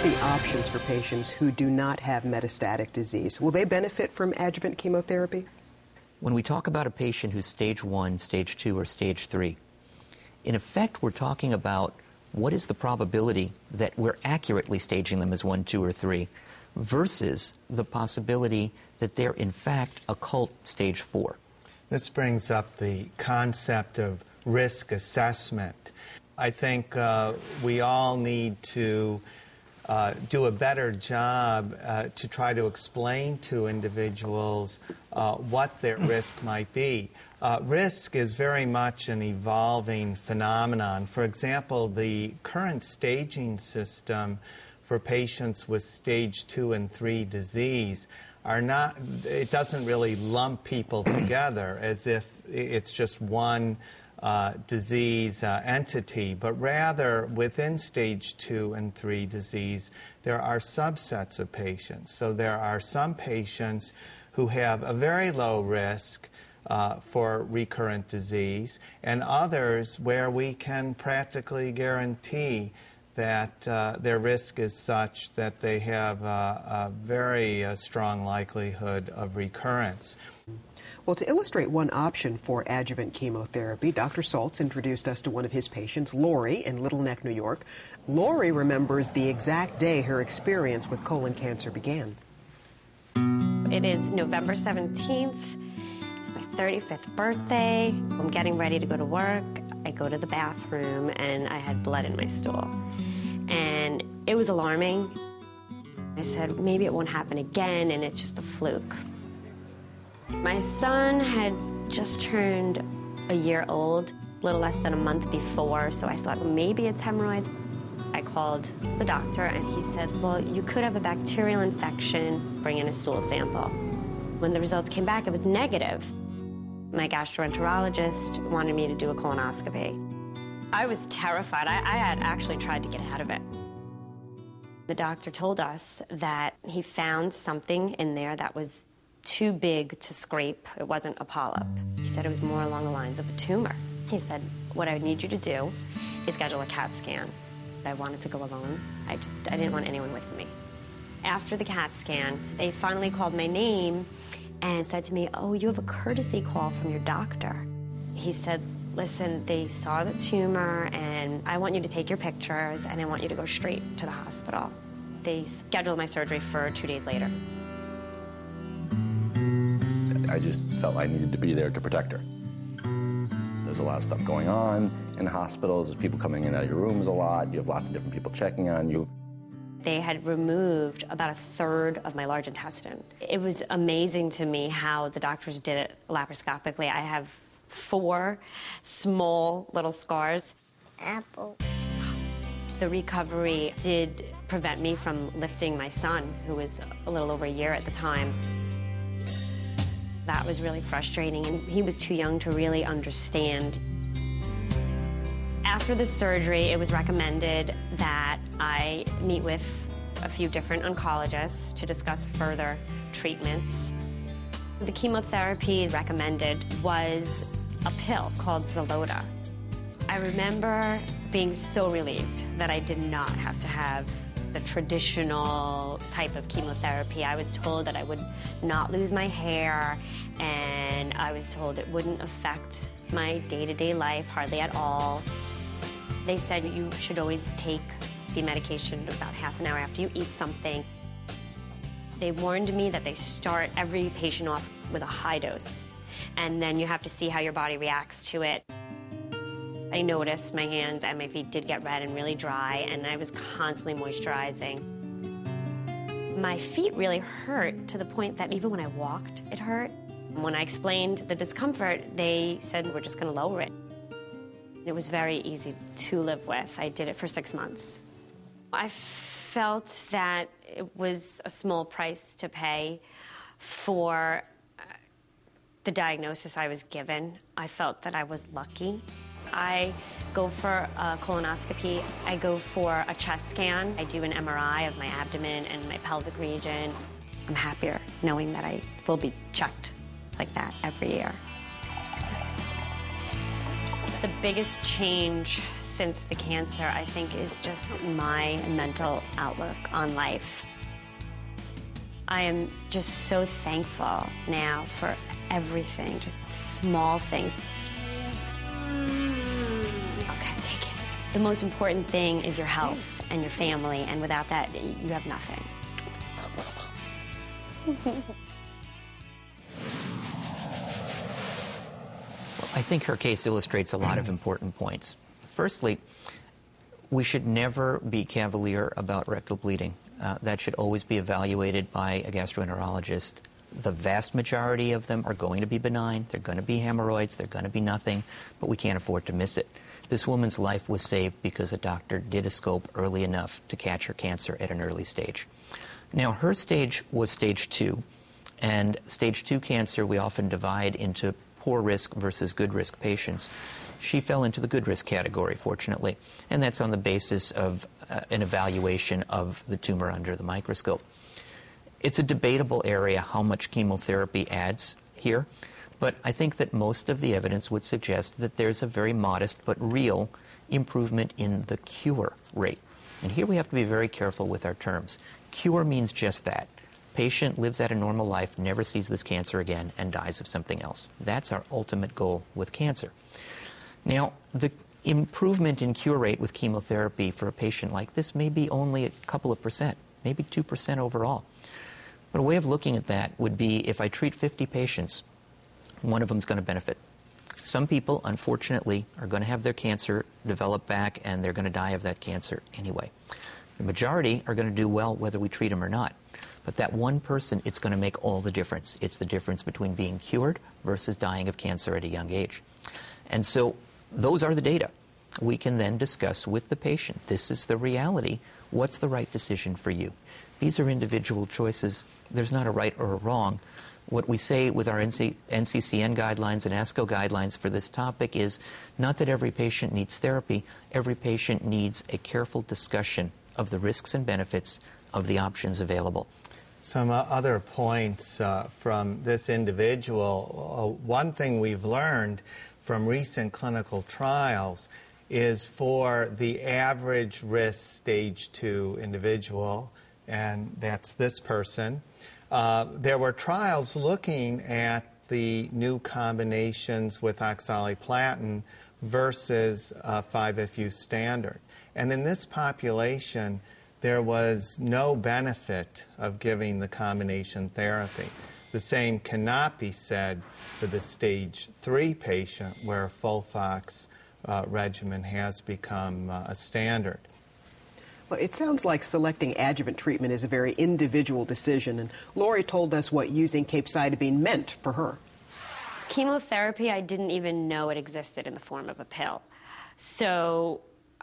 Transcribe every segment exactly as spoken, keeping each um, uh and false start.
chemotherapy options for patients who do not have metastatic disease? Will they benefit from adjuvant chemotherapy? When we talk about a patient who's stage one, stage two, or stage three, in effect, we're talking about what is the probability that we're accurately staging them as one, two, or three versus the possibility that they're, in fact, occult stage four. This brings up the concept of risk assessment. I think uh, we all need to uh, do a better job uh, to try to explain to individuals uh, what their risk might be. Uh, risk is very much an evolving phenomenon. For example, the current staging system for patients with stage two and three disease are not, it doesn't really lump people together as if it's just one uh, disease uh, entity, but rather within stage two and three disease, there are subsets of patients. So there are some patients who have a very low risk Uh, for recurrent disease, and others where we can practically guarantee that uh, their risk is such that they have uh, a very uh, strong likelihood of recurrence. Well, to illustrate one option for adjuvant chemotherapy, Doctor Saltz introduced us to one of his patients, Lori, in Little Neck, New York. Lori remembers the exact day her experience with colon cancer began. It is November seventeenth. It's my thirty-fifth birthday. I'm getting ready to go to work. I go to the bathroom, and I had blood in my stool. And it was alarming. I said, maybe it won't happen again, and it's just a fluke. My son had just turned a year old, a little less than a month before, so I thought, well, maybe it's hemorrhoids. I called the doctor, and he said, well, you could have a bacterial infection. Bring in a stool sample. When the results came back, it was negative. My gastroenterologist wanted me to do a colonoscopy. I was terrified. I, I had actually tried to get out of it. The doctor told us that he found something in there that was too big to scrape. It wasn't a polyp. He said it was more along the lines of a tumor. He said, what I need you to do is schedule a CAT scan. I wanted to go alone. I just, I didn't want anyone with me. After the CAT scan, they finally called my name and said to me, oh, you have a courtesy call from your doctor. He said, listen, they saw the tumor, and I want you to take your pictures, and I want you to go straight to the hospital. They scheduled my surgery for two days later. I just felt I needed to be there to protect her. There's a lot of stuff going on in hospitals. There's people coming in and out of your rooms a lot. You have lots of different people checking on you. They had removed about a third of my large intestine. It was amazing to me how the doctors did it laparoscopically. I have four small little scars. Apple. The recovery did prevent me from lifting my son, who was a little over a year at the time. That was really frustrating, and he was too young to really understand. After the surgery, it was recommended that I meet with a few different oncologists to discuss further treatments. The chemotherapy recommended was a pill called Xeloda. I remember being so relieved that I did not have to have the traditional type of chemotherapy. I was told that I would not lose my hair, and I was told it wouldn't affect my day-to-day life hardly at all. They said you should always take the medication about half an hour after you eat something. They warned me that they start every patient off with a high dose, and then you have to see how your body reacts to it. I noticed my hands and my feet did get red and really dry, and I was constantly moisturizing. My feet really hurt to the point that even when I walked, it hurt. When I explained the discomfort, they said, we're just gonna lower it. It was very easy to live with. I did it for six months. I felt that it was a small price to pay for the diagnosis I was given. I felt that I was lucky. I go for a colonoscopy. I go for a chest scan. I do an M R I of my abdomen and my pelvic region. I'm happier knowing that I will be checked like that every year. The biggest change since the cancer, I think, is just my mental outlook on life. I am just so thankful now for everything, just small things. Okay, take it. The most important thing is your health and your family, and without that, you have nothing. I think her case illustrates a lot of important points. Firstly, we should never be cavalier about rectal bleeding. Uh, that should always be evaluated by a gastroenterologist. The vast majority of them are going to be benign. They're going to be hemorrhoids. They're going to be nothing, but we can't afford to miss it. This woman's life was saved because a doctor did a scope early enough to catch her cancer at an early stage. Now, her stage was stage two, and stage two cancer we often divide into poor risk versus good risk patients. She fell into the good risk category, fortunately, and that's on the basis of uh, an evaluation of the tumor under the microscope. It's a debatable area how much chemotherapy adds here, but I think that most of the evidence would suggest that there's a very modest but real improvement in the cure rate. And here we have to be very careful with our terms. Cure means just that. Patient lives at a normal life, never sees this cancer again, and dies of something else. That's our ultimate goal with cancer. Now, the improvement in cure rate with chemotherapy for a patient like this may be only a couple of percent, maybe two percent overall. But a way of looking at that would be if I treat fifty patients, one of them is going to benefit. Some people, unfortunately, are going to have their cancer develop back, and they're going to die of that cancer anyway. The majority are going to do well whether we treat them or not. But that one person, it's going to make all the difference. It's the difference between being cured versus dying of cancer at a young age. And so those are the data. We can then discuss with the patient, this is the reality. What's the right decision for you? These are individual choices. There's not a right or a wrong. What we say with our N C C N guidelines and ASCO guidelines for this topic is not that every patient needs therapy. Every patient needs a careful discussion of the risks and benefits of the options available. Some uh, other points uh, from this individual. Uh, one thing we've learned from recent clinical trials is for the average risk stage two individual, and that's this person, uh, there were trials looking at the new combinations with oxaliplatin versus uh, five F U standard. And in this population, there was no benefit of giving the combination therapy. The same cannot be said for the stage three patient where a FOLFOX uh, regimen has become uh, a standard. Well, it sounds like selecting adjuvant treatment is a very individual decision, and Lori told us what using capecitabine meant for her. Chemotherapy, I didn't even know it existed in the form of a pill. So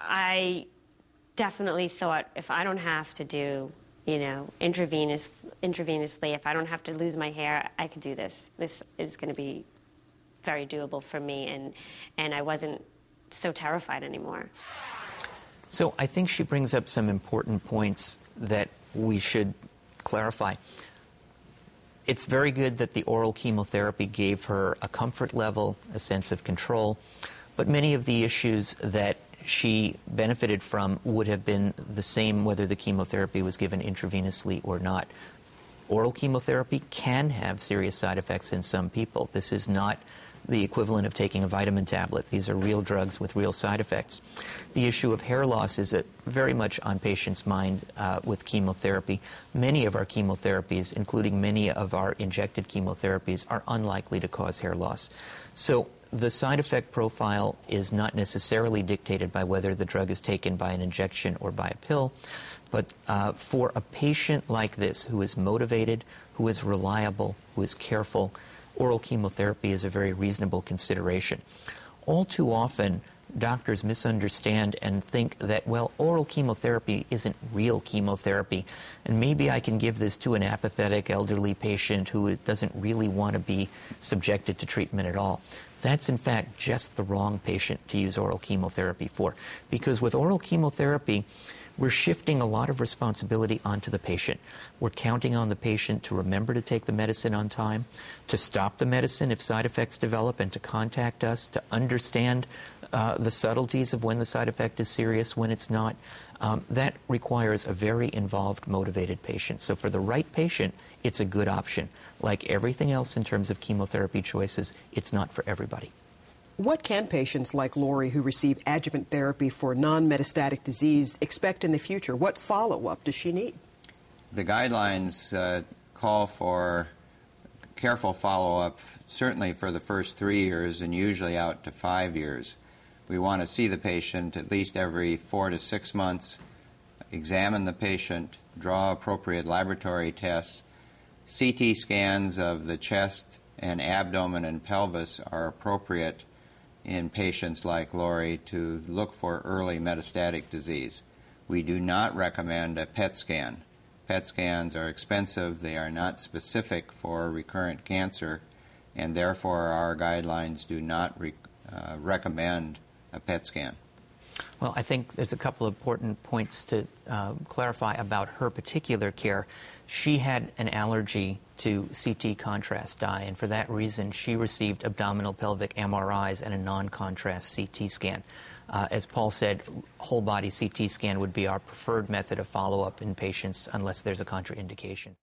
I definitely thought, if I don't have to do, you know, intravenous, intravenously, if I don't have to lose my hair, I can do this. This is going to be very doable for me, and, and I wasn't so terrified anymore. So I think she brings up some important points that we should clarify. It's very good that the oral chemotherapy gave her a comfort level, a sense of control, but many of the issues that she benefited from would have been the same whether the chemotherapy was given intravenously or not. Oral chemotherapy can have serious side effects in some people. This is not the equivalent of taking a vitamin tablet. These are real drugs with real side effects. The issue of hair loss is a, very much on patients' mind uh, with chemotherapy. Many of our chemotherapies, including many of our injected chemotherapies, are unlikely to cause hair loss. So the side effect profile is not necessarily dictated by whether the drug is taken by an injection or by a pill. But uh, for a patient like this, who is motivated, who is reliable, who is careful, oral chemotherapy is a very reasonable consideration. All too often, doctors misunderstand and think that, well, oral chemotherapy isn't real chemotherapy, and maybe I can give this to an apathetic elderly patient who doesn't really want to be subjected to treatment at all. that's in fact just the wrong patient to use oral chemotherapy for. Because with oral chemotherapy, we're shifting a lot of responsibility onto the patient. We're counting on the patient to remember to take the medicine on time, to stop the medicine if side effects develop, and to contact us, to understand uh, the subtleties of when the side effect is serious, when it's not. Um, that requires a very involved, motivated patient. So for the right patient, it's a good option. Like everything else in terms of chemotherapy choices, it's not for everybody. What can patients like Lori who receive adjuvant therapy for non-metastatic disease expect in the future? What follow-up does she need? The guidelines uh, call for careful follow-up, certainly for the first three years and usually out to five years. We want to see the patient at least every four to six months, examine the patient, draw appropriate laboratory tests. C T scans of the chest and abdomen and pelvis are appropriate in patients like Lori to look for early metastatic disease. We do not recommend a P E T scan. P E T scans are expensive, they are not specific for recurrent cancer, and therefore our guidelines do not re uh, recommend a P E T scan. Well, I think there's a couple of important points to uh, clarify about her particular care. She had an allergy to C T contrast dye, and for that reason she received abdominal pelvic M R Is and a non-contrast C T scan. Uh, as Paul said, whole body C T scan would be our preferred method of follow-up in patients unless there's a contraindication.